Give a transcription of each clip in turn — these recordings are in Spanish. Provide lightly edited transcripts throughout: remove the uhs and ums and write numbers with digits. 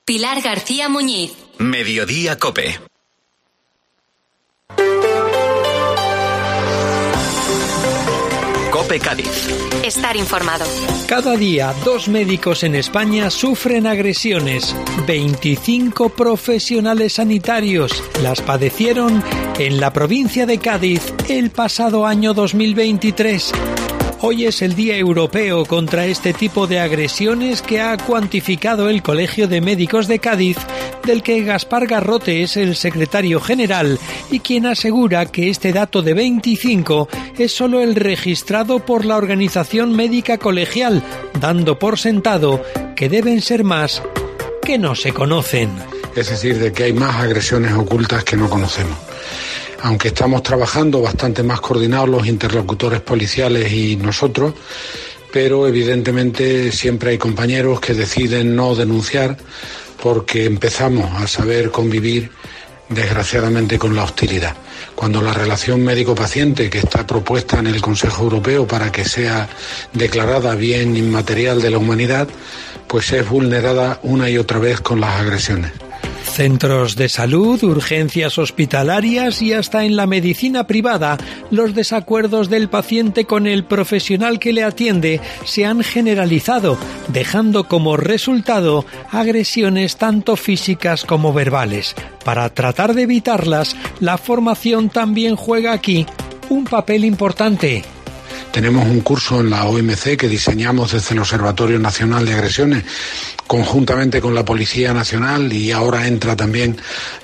Pilar García Muñiz. Mediodía COPE. COPE Cádiz. Estar informado. Cada día, 2 médicos en España sufren agresiones. 25 profesionales sanitarios las padecieron en la provincia de Cádiz el pasado año 2023. Hoy es el Día Europeo contra este tipo de agresiones que ha cuantificado el Colegio de Médicos de Cádiz, del que Gaspar Garrote es el secretario general y quien asegura que este dato de 25 es solo el registrado por la Organización Médica Colegial, dando por sentado que deben ser más que no se conocen. Es decir, de que hay más agresiones ocultas que no conocemos. Aunque estamos trabajando bastante más coordinados los interlocutores policiales y nosotros, pero evidentemente siempre hay compañeros que deciden no denunciar porque empezamos a saber convivir desgraciadamente con la hostilidad. Cuando la relación médico-paciente, que está propuesta en el Consejo Europeo para que sea declarada bien inmaterial de la humanidad, pues es vulnerada una y otra vez con las agresiones. Centros de salud, urgencias hospitalarias y hasta en la medicina privada, los desacuerdos del paciente con el profesional que le atiende se han generalizado, dejando como resultado agresiones tanto físicas como verbales. Para tratar de evitarlas, la formación también juega aquí un papel importante. Tenemos un curso en la OMC que diseñamos desde el Observatorio Nacional de Agresiones, conjuntamente con la Policía Nacional, y ahora entra también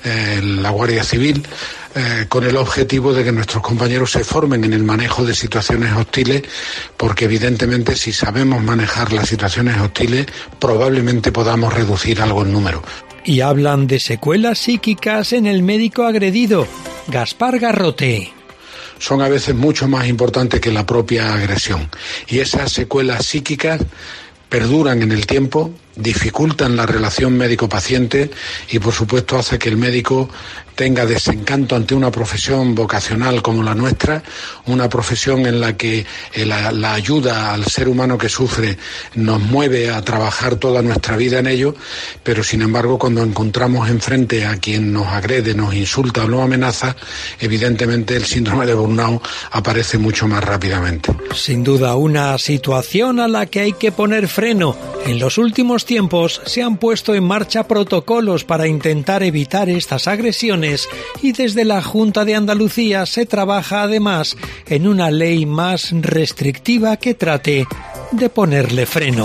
la Guardia Civil, con el objetivo de que nuestros compañeros se formen en el manejo de situaciones hostiles, porque evidentemente si sabemos manejar las situaciones hostiles, probablemente podamos reducir algo el número. Y hablan de secuelas psíquicas en el médico agredido, Gaspar Garrote. Son a veces mucho más importantes que la propia agresión. Y esas secuelas psíquicas perduran en el tiempo, dificultan la relación médico-paciente y, por supuesto, hace que el médico tenga desencanto ante una profesión vocacional como la nuestra, una profesión en la que la ayuda al ser humano que sufre nos mueve a trabajar toda nuestra vida en ello, pero sin embargo cuando encontramos enfrente a quien nos agrede, nos insulta o nos amenaza, evidentemente el síndrome de burnout aparece mucho más rápidamente. Sin duda una situación a la que hay que poner freno. En los últimos tiempos se han puesto en marcha protocolos para intentar evitar estas agresiones y desde la Junta de Andalucía se trabaja además en una ley más restrictiva que trate de ponerle freno.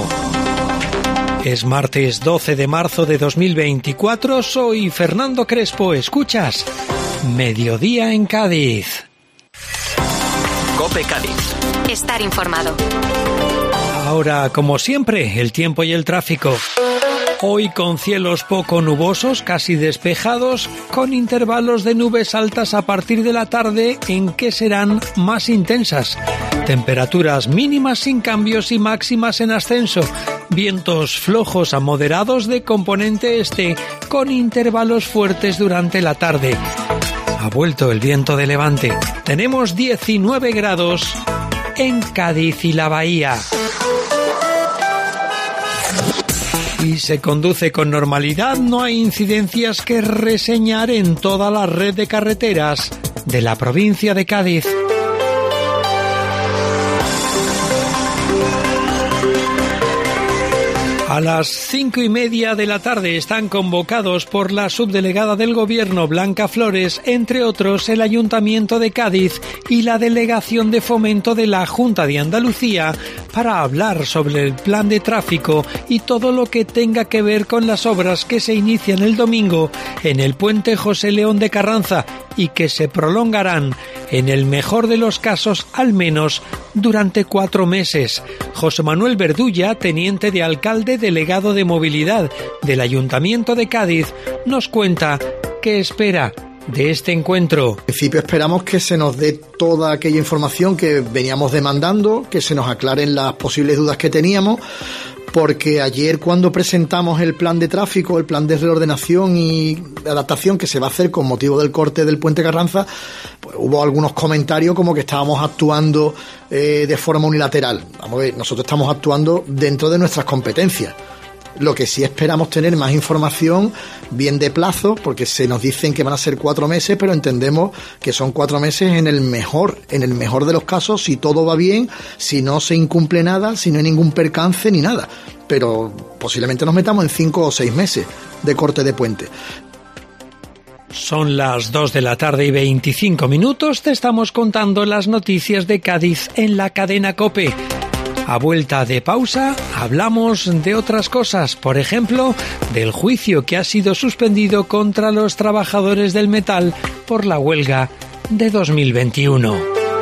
Es martes 12 de marzo de 2024, soy Fernando Crespo, escuchas Mediodía en Cádiz. COPE Cádiz. Estar informado. Ahora, como siempre, el tiempo y el tráfico. Hoy con cielos poco nubosos, casi despejados, con intervalos de nubes altas a partir de la tarde en que serán más intensas. Temperaturas mínimas sin cambios y máximas en ascenso. Vientos flojos a moderados de componente este, con intervalos fuertes durante la tarde. Ha vuelto el viento de levante. Tenemos 19 grados en Cádiz y la Bahía. Y se conduce con normalidad, no hay incidencias que reseñar en toda la red de carreteras de la provincia de Cádiz. A las 5:30 de la tarde están convocados por la subdelegada del Gobierno, Blanca Flores, entre otros el Ayuntamiento de Cádiz y la Delegación de Fomento de la Junta de Andalucía, para hablar sobre el plan de tráfico y todo lo que tenga que ver con las obras que se inician el domingo en el puente José León de Carranza y que se prolongarán, en el mejor de los casos, al menos durante 4 meses. José Manuel Verdulla, teniente de alcalde delegado de movilidad del Ayuntamiento de Cádiz, nos cuenta qué espera de este encuentro. En principio esperamos que se nos dé toda aquella información que veníamos demandando, que se nos aclaren las posibles dudas que teníamos, porque ayer cuando presentamos el plan de tráfico, el plan de reordenación y adaptación que se va a hacer con motivo del corte del puente Carranza, pues hubo algunos comentarios como que estábamos actuando de forma unilateral. Vamos a ver, nosotros estamos actuando dentro de nuestras competencias. Lo que sí esperamos tener más información, bien de plazo, porque se nos dicen que van a ser 4 meses, pero entendemos que son 4 meses en el mejor de los casos, si todo va bien, si no se incumple nada, si no hay ningún percance ni nada. Pero posiblemente nos metamos en 5 o 6 meses de corte de puente. Son las 2 de la tarde y 25 minutos. Te estamos contando las noticias de Cádiz en la cadena COPE. A vuelta de pausa, hablamos de otras cosas, por ejemplo, del juicio que ha sido suspendido contra los trabajadores del metal por la huelga de 2021.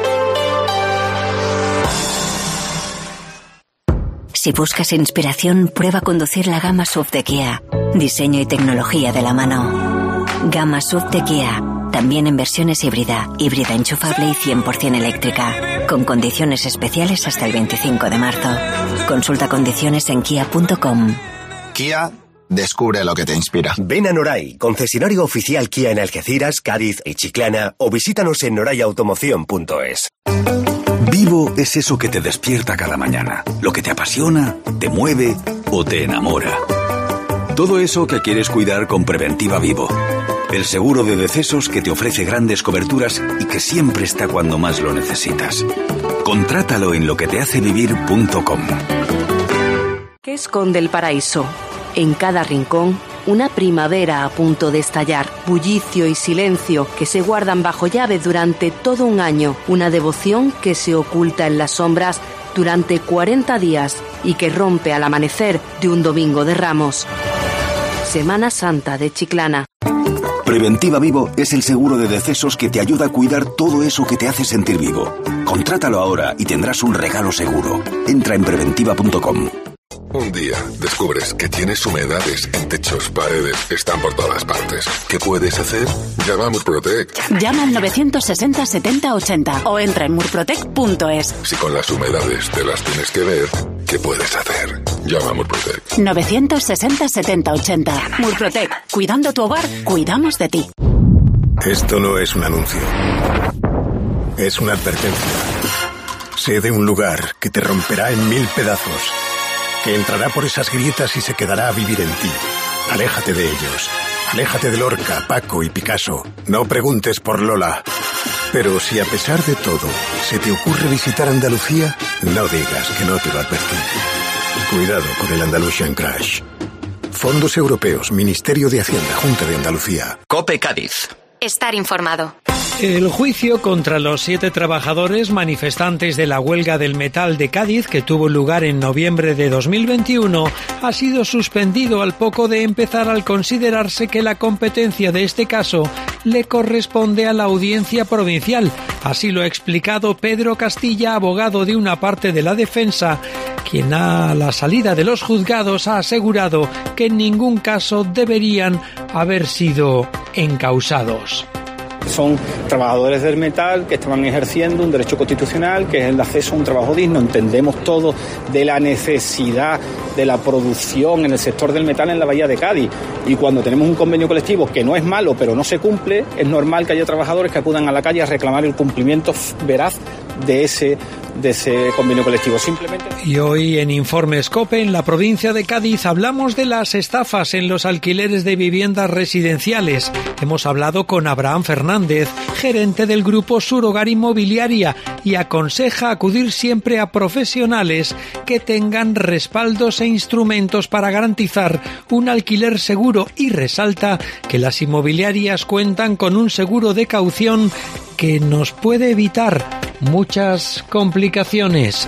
Si buscas inspiración, prueba conducir la gama SUV de Kia. Diseño y tecnología de la mano. Gama SUV de Kia. También en versiones híbrida enchufable y 100% eléctrica, con condiciones especiales hasta el 25 de marzo. Consulta condiciones en kia.com. Kia, descubre lo que te inspira. Ven a Noray, concesionario oficial Kia en Algeciras, Cádiz y Chiclana, o visítanos en norayautomoción.es. Vivo es eso que te despierta cada mañana, lo que te apasiona, te mueve o te enamora. Todo eso que quieres cuidar con Preventiva Vivo. El seguro de decesos que te ofrece grandes coberturas y que siempre está cuando más lo necesitas. Contrátalo en loquetehacevivir.com. ¿Qué esconde el paraíso? En cada rincón, una primavera a punto de estallar, bullicio y silencio que se guardan bajo llave durante todo un año, una devoción que se oculta en las sombras durante 40 días y que rompe al amanecer de un domingo de Ramos. Semana Santa de Chiclana. Preventiva Vivo es el seguro de decesos que te ayuda a cuidar todo eso que te hace sentir vivo. Contrátalo ahora y tendrás un regalo seguro. Entra en preventiva.com. Un día descubres que tienes humedades en techos, paredes, están por todas partes. ¿Qué puedes hacer? Llama a Murprotec. Llama al 960 70 80 o entra en murprotec.es. Si con las humedades te las tienes que ver, ¿qué puedes hacer? Llama a Murprotec. 960 70 80. Murprotec. Cuidando tu hogar, cuidamos de ti. Esto no es un anuncio. Es una advertencia. Sé de un lugar que te romperá en 1000 pedazos, que entrará por esas grietas y se quedará a vivir en ti. Aléjate de ellos. Aléjate de Lorca, Paco y Picasso. No preguntes por Lola. Pero si a pesar de todo se te ocurre visitar Andalucía, no digas que no te lo advertí. Cuidado con el Andalusian Crash. Fondos Europeos, Ministerio de Hacienda, Junta de Andalucía. COPE Cádiz. Estar informado. El juicio contra los 7 trabajadores manifestantes de la huelga del metal de Cádiz, que tuvo lugar en noviembre de 2021, ha sido suspendido al poco de empezar al considerarse que la competencia de este caso le corresponde a la Audiencia Provincial. Así lo ha explicado Pedro Castilla, abogado de una parte de la defensa, quien a la salida de los juzgados ha asegurado que en ningún caso deberían haber sido encausados. Son trabajadores del metal que estaban ejerciendo un derecho constitucional, que es el de acceso a un trabajo digno. Entendemos todo de la necesidad de la producción en el sector del metal en la Bahía de Cádiz. Y cuando tenemos un convenio colectivo que no es malo, pero no se cumple, es normal que haya trabajadores que acudan a la calle a reclamar el cumplimiento veraz de ese convenio colectivo. Simplemente. Y hoy en Informes COPE, en la provincia de Cádiz, hablamos de las estafas en los alquileres de viviendas residenciales. Hemos hablado con Abraham Fernández, gerente del grupo Surhogar Inmobiliaria, y aconseja acudir siempre a profesionales que tengan respaldos e instrumentos para garantizar un alquiler seguro, y resalta que las inmobiliarias cuentan con un seguro de caución que nos puede evitar muchas complicaciones.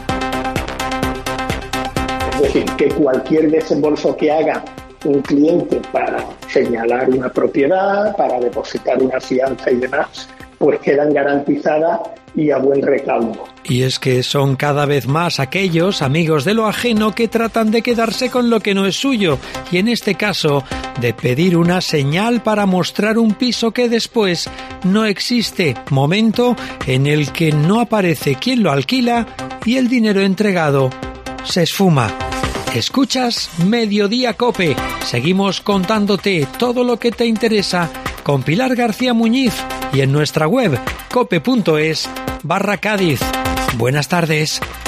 Es decir, que cualquier desembolso que haga un cliente para señalar una propiedad, para depositar una fianza y demás, pues quedan garantizadas y a buen recaudo. Y es que son cada vez más aquellos amigos de lo ajeno que tratan de quedarse con lo que no es suyo, y en este caso de pedir una señal para mostrar un piso que después no existe, momento en el que no aparece quien lo alquila y el dinero entregado se esfuma. Escuchas Mediodía COPE. Seguimos contándote todo lo que te interesa con Pilar García Muñiz y en nuestra web cope.es/Cádiz. Buenas tardes.